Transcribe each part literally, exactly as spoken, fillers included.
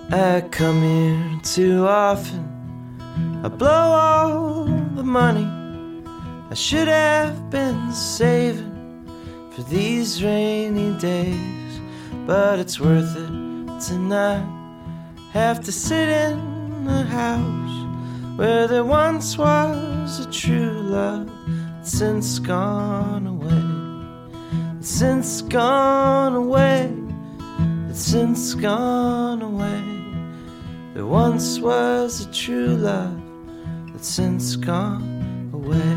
I come here too often. I blow all the money I should have been saving for these rainy days, but it's worth it to not have to sit in a house where there once was a true love. It's since gone away. It's since gone away. It's since gone away. There once was a true love that's since gone away.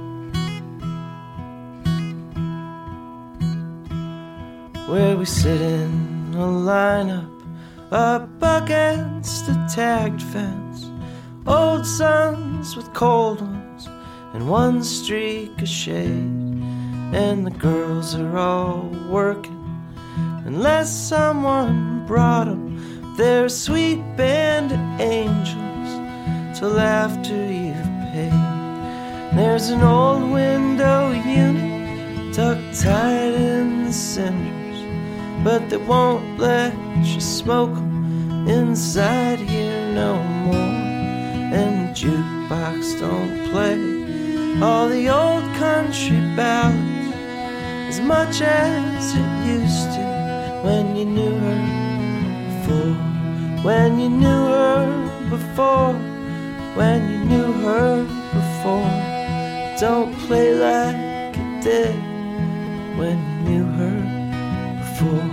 Where we sit in a lineup up against a tagged fence, old suns with cold ones and one streak of shade, and the girls are all working unless someone brought them their sweet band of angels till after you've paid. There's an old window unit tucked tight in the cinders, but they won't let you smoke 'em inside here no more. And the jukebox don't play all the old country ballads as much as it used to when you knew her before. When you knew her before. When you knew her before. Don't play like it did when you knew her before.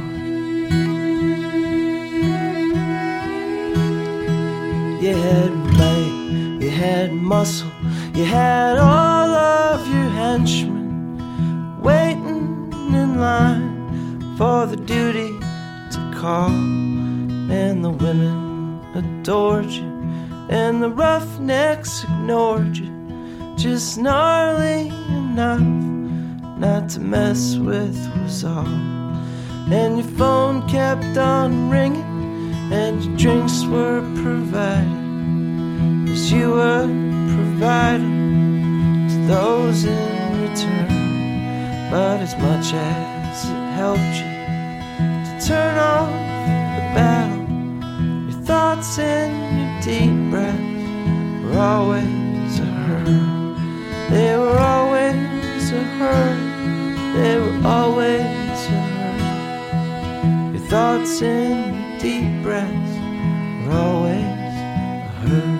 You had might, you had muscle, you had all of your henchmen waiting in line for the duty to call, and the women adored you, and the roughnecks ignored you, just gnarly enough not to mess with was all. And your phone kept on ringing, and your drinks were provided as you were providing to those in return. But as much as it helped you to turn off the battle, your thoughts and your deep breaths were always a hurt. They were always a hurt. They were always a hurt. Your thoughts and your deep breaths were always a hurt.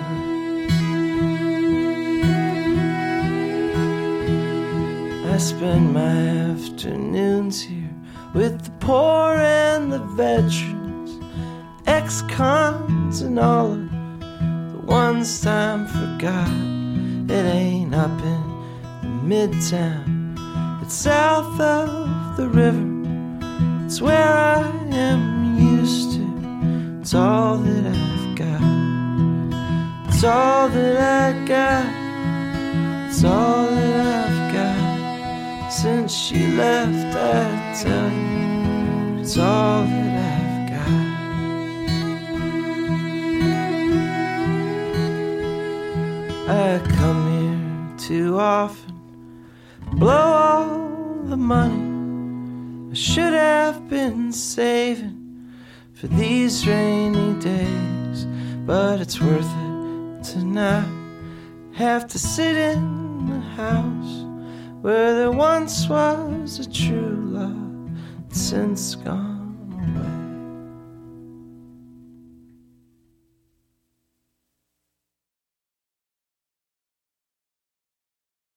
I spend my afternoons here with the poor and the veterans, ex-cons and all of the ones time forgot. It ain't up in the midtown, it's south of the river. It's where I am used to. It's all that I've got. It's all that I got. It's all that I've got. Since she left, I tell you, it's all that I've got. I come here too often, blow all the money I should have been saving for these rainy days, but it's worth it to not have to sit in the house where there once was a true love that's since gone away.